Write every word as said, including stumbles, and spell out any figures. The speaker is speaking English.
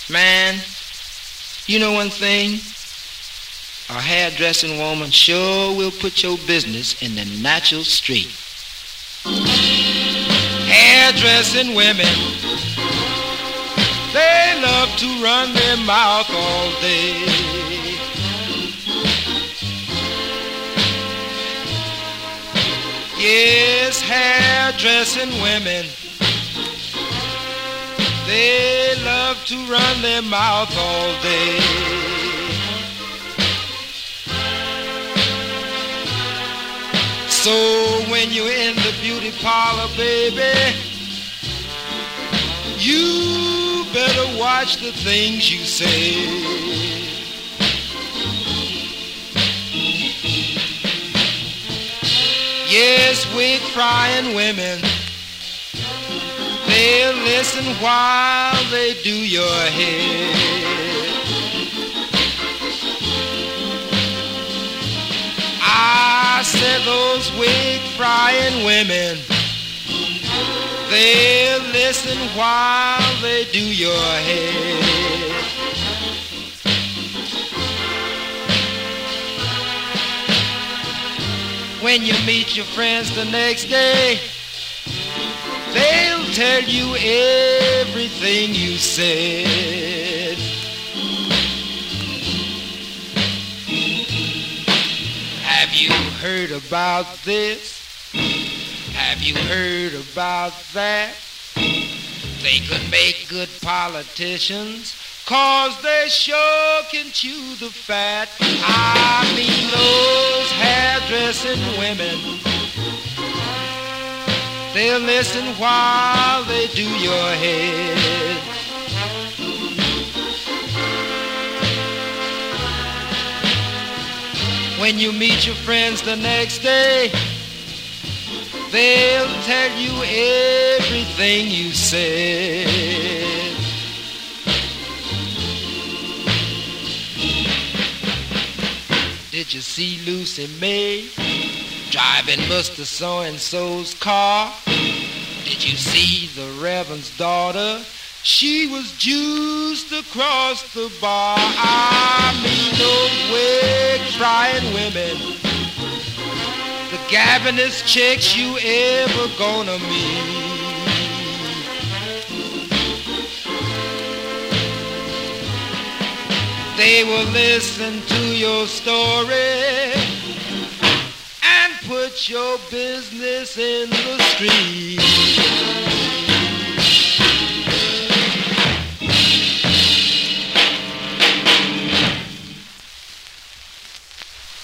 Man, you know one thing? A hairdressing woman sure will put your business in the natural street. Hairdressing women, they love to run their mouth all day. Yes, hairdressing women, they love to run their mouth all day. So when you're in the beauty parlor, baby, you better watch the things you say. Yes, wig frying women, they'll listen while they do your hair. I said those wig frying women, they'll listen while they do your hair. When you meet your friends the next day, they'll tell you everything you said. Have you heard about this? Have you heard about that? They could make good politicians, 'cause they sure can chew the fat. I mean those hairdressing women, they'll listen while they do your head. When you meet your friends the next day, they'll tell you everything you said. Did you see Lucy May driving Mister So-and-so's car? Did you see the Reverend's daughter? She was juiced across the bar. I mean those wig frying women, the gabbinest chicks you ever gonna meet. They will listen to your story and put your business in the street.